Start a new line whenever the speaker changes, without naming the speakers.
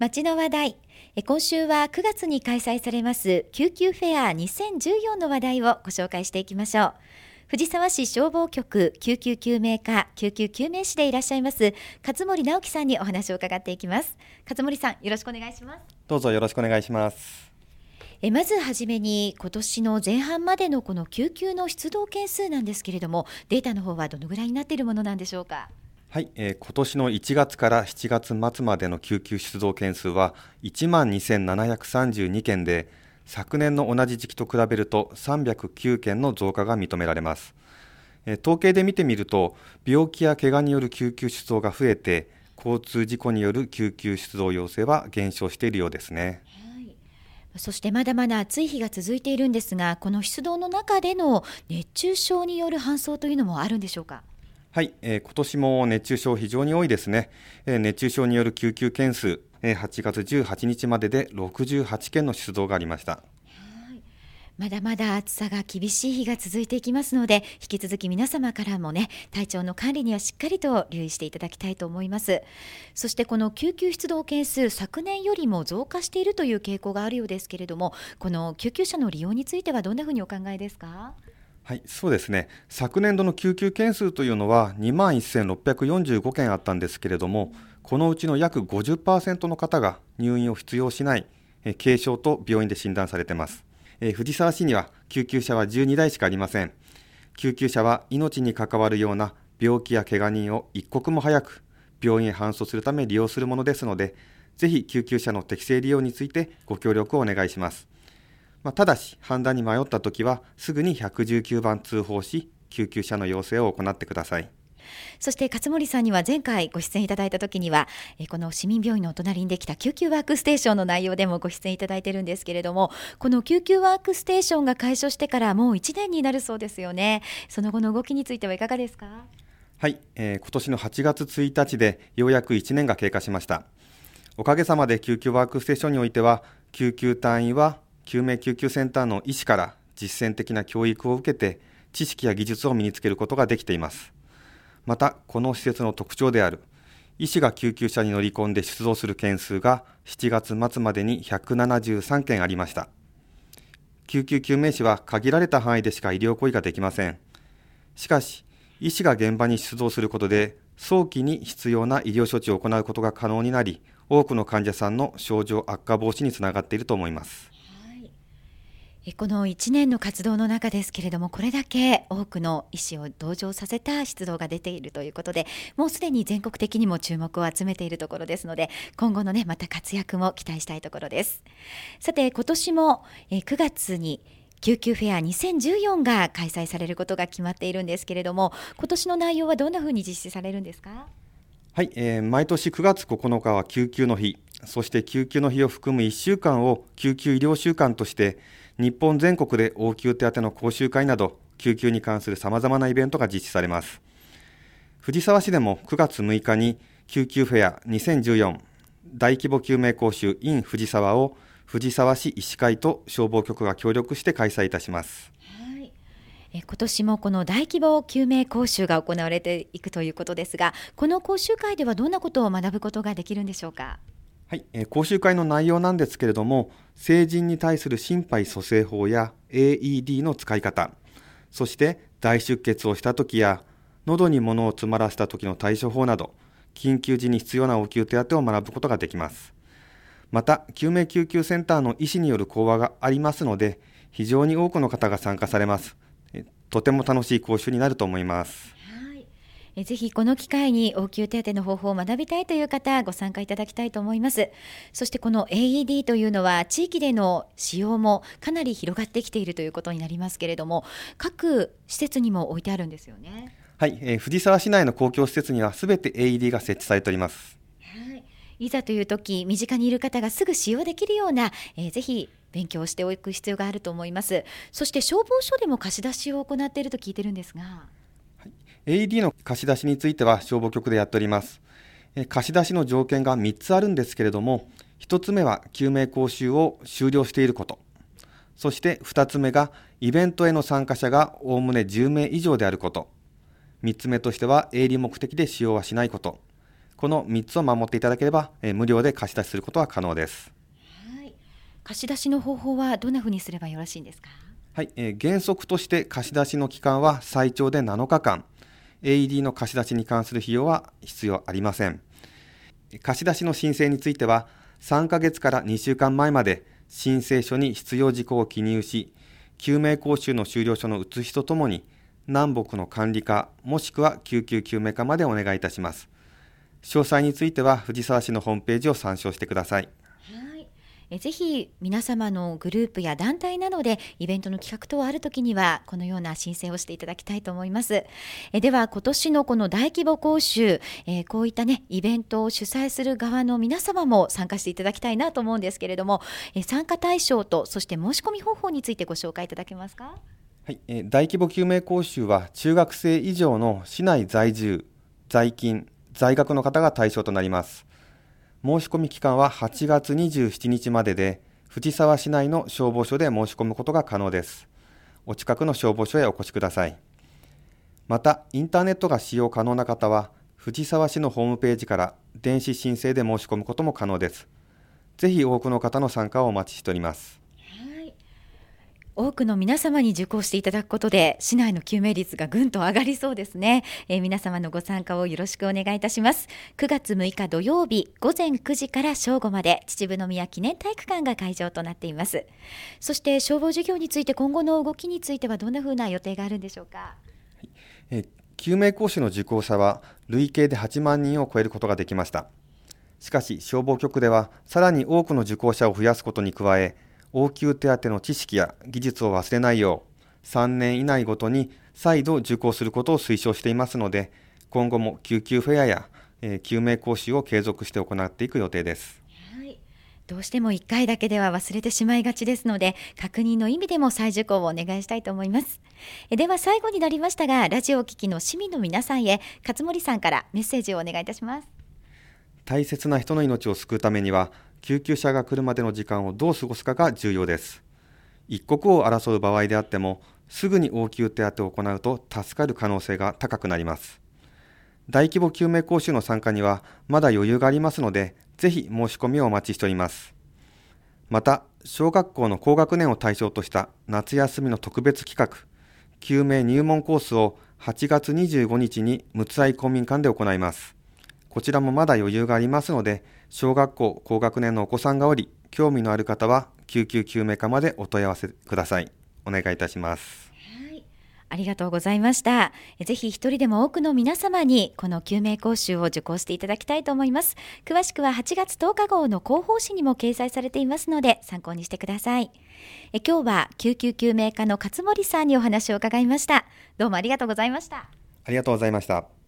街の話題。今週は9月に開催されます救急フェア2014の話題をご紹介していきましょう。藤沢市消防局救急救命課救急救命士でいらっしゃいます勝森直樹さんにお話を伺っていきます。勝森さん、よろしくお願いします。
どうぞよろしくお願いします。
まずはじめに今年の前半までのこの救急の出動件数なんですけれども、データの方はどのぐらいになっているものなんでしょうか。
はい、今年の1月から7月末までの救急出動件数は12,732 件で、昨年の同じ時期と比べると309件の増加が認められます。統計で見てみると、病気や怪我による救急出動が増えて、交通事故による救急出動要請は減少しているようですね。
そしてまだまだ暑い日が続いているんですが、この出動の中での熱中症による搬送というのもあるんでしょうか。
はい、今年も熱中症非常に多いですね。熱中症による救急件数、8月18日までで68件の出動がありました。
まだまだ暑さが厳しい日が続いていきますので、引き続き皆様からもね、体調の管理にはしっかりと留意していただきたいと思います。そしてこの救急出動件数、昨年よりも増加しているという傾向があるようですけれども、この救急車の利用についてはどんなふうにお考えですか。
はい、そうですね。昨年度の救急件数というのは21,645 件あったんですけれども、このうちの約 50% の方が入院を必要しない軽症と病院で診断されています。藤沢市には救急車は12台しかありません。救急車は命に関わるような病気や怪我人を一刻も早く病院へ搬送するため利用するものですので、ぜひ救急車の適正利用についてご協力をお願いします。ただし判断に迷ったときはすぐに119番通報し、救急車の要請を行ってください。
そして勝森さんには前回ご出演いただいた時には、この市民病院のお隣にできた救急ワークステーションの内容でもご出演いただいているんですけれども、この救急ワークステーションが開所してからもう1年になるそうですよね。その後の動きについてはいかがですか。
はい、今年の8月1日でようやく1年が経過しました。おかげさまで救急ワークステーションにおいては、救急隊員は救命救急センターの医師から実践的な教育を受けて知識や技術を身につけることができています。またこの施設の特徴である医師が救急車に乗り込んで出動する件数が7月末までに173件ありました。救急救命士は限られた範囲でしか医療行為ができません。しかし医師が現場に出動することで早期に必要な医療処置を行うことが可能になり、多くの患者さんの症状悪化防止につながっていると思います。
この1年の活動の中ですけれども、これだけ多くの医師を同乗させた出動が出ているということで、もうすでに全国的にも注目を集めているところですので、今後のねまた活躍も期待したいところです。さて今年も9月に救急フェア2014が開催されることが決まっているんですけれども、今年の内容はどんなふうに実施されるんですか。
はい、毎年9月9日は救急の日、そして救急の日を含む1週間を救急医療週間として日本全国で応急手当の講習会など救急に関するさまざまなイベントが実施されます。藤沢市でも9月6日に救急フェア2014大規模救命講習 in 藤沢を藤沢市医師会と消防局が協力して開催いたします。
今年もこの大規模救命講習が行われていくということですが、この講習会ではどんなことを学ぶことができるんでしょうか。
はい、講習会の内容なんですけれども、成人に対する心肺蘇生法や AED の使い方、そして大出血をしたときや喉に物を詰まらせたときの対処法など、緊急時に必要な応急手当を学ぶことができます。また救命救急センターの医師による講話がありますので、非常に多くの方が参加されます。とても楽しい講習になると思います。
ぜひこの機会に応急手当の方法を学びたいという方、ご参加いただきたいと思います。そしてこの AED というのは地域での使用もかなり広がってきているということになりますけれども、各施設にも置いてあるんですよね。
はい、藤沢市内の公共施設にはすべて AED が設置されております。
いざという時、身近にいる方がすぐ使用できるような、ぜひ勉強しておく必要があると思います。そして消防署でも貸し出しを行っていると聞いてるんですが、
AED の貸し出しについては消防局でやっております。貸し出しの条件が3つあるんですけれども、1つ目は救命講習を終了していること、そして2つ目がイベントへの参加者がおおむね10名以上であること、3つ目としては営利目的で使用はしないこと、 この3つを守っていただければ、無料で貸し出しすることは可能です。
はい、貸し出しの方法はどんなふうにすればよろしいんですか？
はい、原則として貸し出しの期間は最長で7日間、AED の貸し出しに関する費用は必要ありません。貸し出しの申請については、3ヶ月から2週間前まで申請書に必要事項を記入し、救命講習の終了書の写しとともに、南北の管理課もしくは救急救命課までお願いいたします。詳細については藤沢市のホームページを参照してください。
ぜひ皆様のグループや団体などでイベントの企画等あるときにはこのような申請をしていただきたいと思います。では今年のこの大規模講習、こういったイベントを主催する側の皆様も参加していただきたいなと思うんですけれども、参加対象とそして申し込み方法についてご紹介いただけますか？
はい、大規模救命講習は中学生以上の市内在住、在勤、在学の方が対象となります。申し込み期間は8月27日までで、藤沢市内の消防署で申し込むことが可能です。お近くの消防署へお越しください。また、インターネットが使用可能な方は、藤沢市のホームページから電子申請で申し込むことも可能です。ぜひ多くの方の参加をお待ちしております。
多くの皆様に受講していただくことで市内の救命率がぐんと上がりそうですね。皆様のご参加をよろしくお願いいたします。9月6日土曜日午前9時から正午まで秩父宮記念体育館が会場となっています。そして消防事業について今後の動きについてはどんなふうな予定があるんでしょうか？
救命講習の受講者は累計で8万人を超えることができました。しかし消防局ではさらに多くの受講者を増やすことに加え、応急手当の知識や技術を忘れないよう3年以内ごとに再度受講することを推奨していますので、今後も救急フェアや、救命講習を継続して行っていく予定です。
どうしても1回だけでは忘れてしまいがちですので、確認の意味でも再受講をお願いしたいと思います。では最後になりましたが、ラジオを聴きの市民の皆さんへ勝森さんからメッセージをお願いいたします。
大切な人の命を救うためには、救急車が来るまでの時間をどう過ごすかが重要です。一刻を争う場合であっても、すぐに応急手当を行うと助かる可能性が高くなります。大規模救命講習の参加にはまだ余裕がありますので、ぜひ申し込みをお待ちしております。また、小学校の高学年を対象とした夏休みの特別企画、救命入門コースを8月25日に陸奥愛公民館で行います。こちらもまだ余裕がありますので、小学校高学年のお子さんがおり、興味のある方は救急救命課までお問い合わせください。お願いいたします。
ありがとうございました。ぜひ一人でも多くの皆様にこの救命講習を受講していただきたいと思います。詳しくは8月10日号の広報誌にも掲載されていますので参考にしてください。今日は救急救命課の勝森さんにお話を伺いました。どうもありがとうございました。
ありがとうございました。